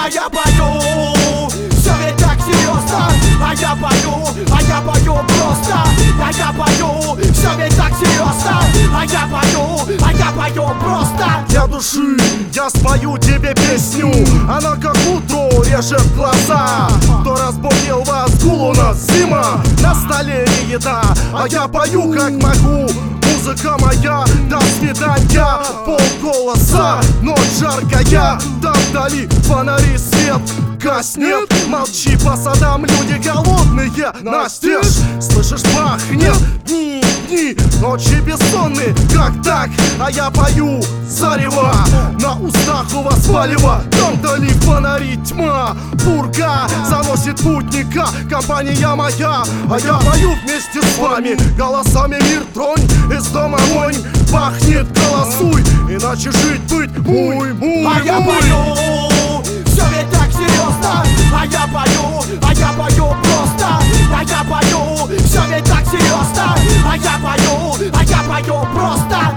А я пою, все ведь так серьезно. А я пою просто. А я пою, все ведь так серьезно. А я пою просто. Для души я спою тебе песню. Она как утро режет глаза. Кто разбудил вас, гул у нас зима. На столе не еда, а я пою как могу. Музыка моя, до свидания. Полголоса, ночь жаркая. Там вдали фонари, свет гаснет. Молчи по садам, люди голодные. Настежь, слышишь, пахнет. Дни, ночи бессонные. Как так? А я пою зарево. На устах у вас палево. Там вдали фонари, тьма. Пурга заносит путника. Компания моя, а я пою вместе с вами. Голосами мир тронь, из дома вонь. Пахнет, голосуй, иначе жить быть муй. А я пою, все ведь так серьезно. А я пою просто. А я пою, все ведь так серьезно. А я пою просто.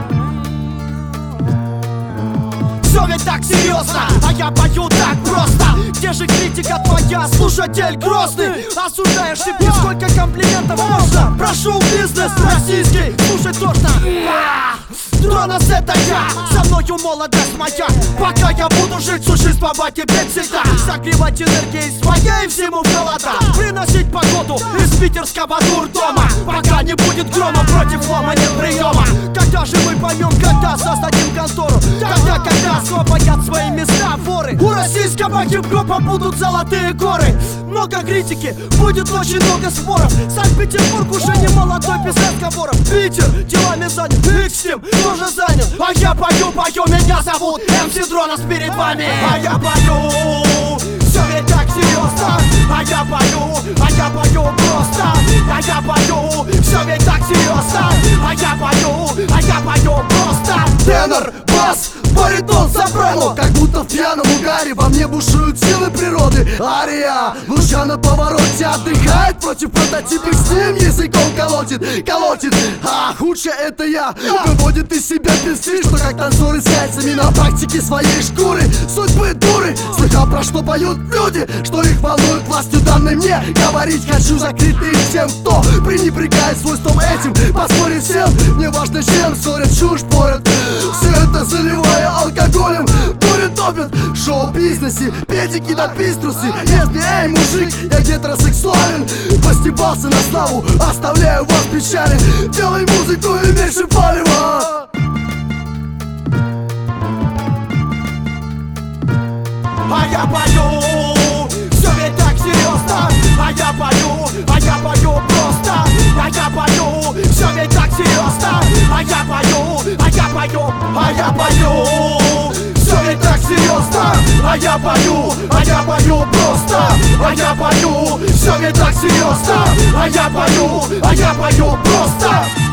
Все ведь так серьезно, а я пою так просто. Где же критика твоя, слушатель грозный? Осуждаешь себе, сколько комплиментов можно? Прошел бизнес российский, слушай точно. Тронос это я, со мною молодость моя. Пока я буду жить, всю жизнь по тебе всегда. Согревать энергией своей всему в холода. Приносить погоду из питерского дурдома. Пока не будет грома, против лома нет приема. Когда же мы поймем, когда создадим контору? Когда освободят свои места воры. У российского хип-хопа будут золотые горы. Много критики, будет очень много споров. Санкт-Петербург уже не молодой без разговоров. Питер делами занят, Икстим тоже занят. А я пою, меня зовут МС Дронос перед вами. А я пою, все ведь так серьезно. А я пою просто. А я пою, все ведь так серьезно. А я пою просто. Тенор, бас, баритон, сопрано. Как будто в пьяном угаре во мне бушуют силы природы. Ария, луча на повороте отдыхает против прототипа, с ним языком колотит. А худшее это я, выводит из себя престиж, что как танцоры с яйцами на практике своей шкуры. Судьбы дуры, слыхал про что поют люди, что их волнует властью данной мне. Говорить хочу закрытый всем, кто пренебрегает свойством этим. Поспорить всем, мне важно чем, ссорят, чушь порят. Все это заливая алкоголем, дурят, топят в шоу-бизнесе, педики да пиструсы. Если, эй, мужик, я гетеросексуален, постебался на славу, оставляю вас в печали. Делай музыку и меньше палева. А я пою, все ведь так серьезно. А я пою просто. А я пою, все ведь так серьезно. А я пою все ведь так серьезно. А я пою просто. А я пою, все ведь так серьезно. А я пою просто.